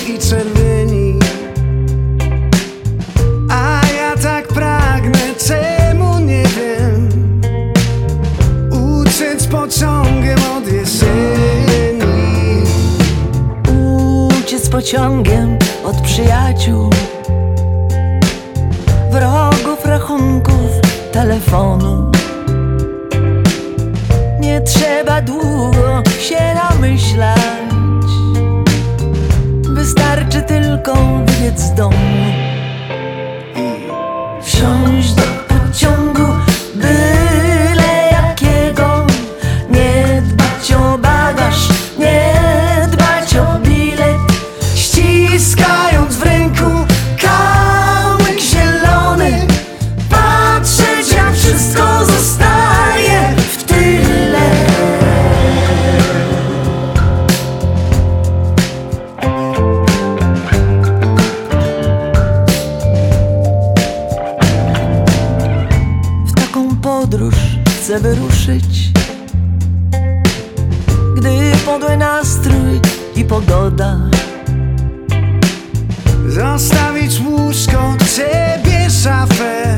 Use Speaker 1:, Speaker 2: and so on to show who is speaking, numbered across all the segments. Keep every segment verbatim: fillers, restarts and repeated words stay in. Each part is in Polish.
Speaker 1: i czerwieni. A ja tak pragnę, czemu nie wiem, uciec pociągiem od jesieni.
Speaker 2: Uciec pociągiem od przyjaciół, wrogów, rachunków, telefonu. Nie trzeba długo się namyślać, wystarczy tylko wybiec z domu i wsiąść do pociągu byle jakiego. Nie dbać o bagaż, nie dbać o bilet, ściskając w ręku kamyk zielony, patrzeć jak wszystko zostaje w tyle. W taką podróż chcę wyruszyć, gdy podły nastrój i pogoda.
Speaker 1: Zostawić łóżko, ciebie szafę,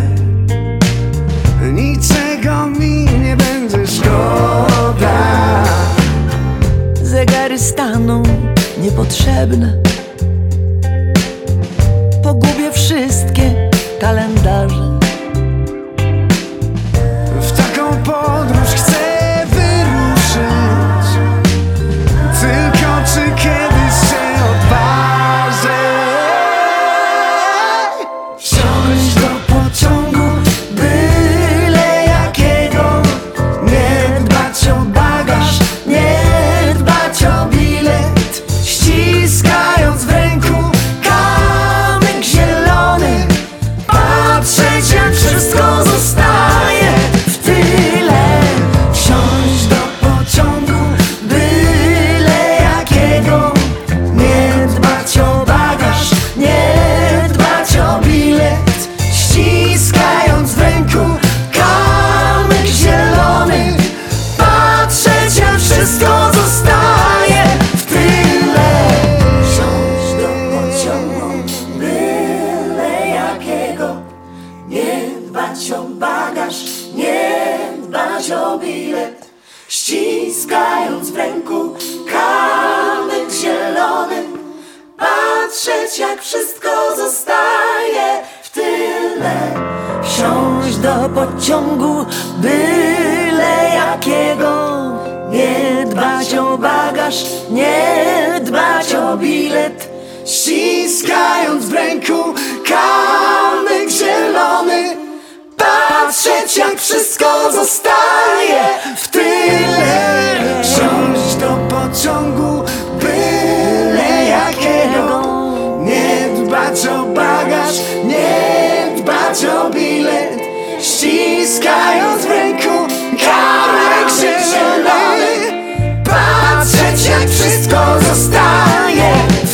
Speaker 1: niczego mi nie będzie szkoda.
Speaker 2: Zegary staną niepotrzebne, pogubię wszystkie kalendarze.
Speaker 1: W taką podróż chcę wyruszyć, tylko czy kiedyś się odważę wsiąść do pociągu byle jakiego. Nie dbać o bagaż, nie dbać o bilet, ściskając w ręku kamyk zielony, patrzeć jak wszystko zostaje w tyle. Wsiąść do pociągu byle jakiego. Nie dbać o bagaż, nie dbać o bilet, ściskając w ręku kamyk zielony, patrzeć jak wszystko zostaje w tyle. Wsiąść do pociągu byle jakiego. Nie dbać o bagaż, nie dbać o bilet, ściskając w ręku kamyk zielony, patrzeć jak wszystko zostaje w tyle. Wsiąść do pociągu byle jakiego. Nie dbać o bagaż, nie dbać o bilet, ściskając w ręku kamyk zielony, patrzeć jak wszystko zostaje w tyle. Wsiąść do pociągu byle jakiego. Nie dbać o bagaż, nie dbać o bilet, ściskając w ręku kamyk zielony, patrzeć jak wszystko zostaje w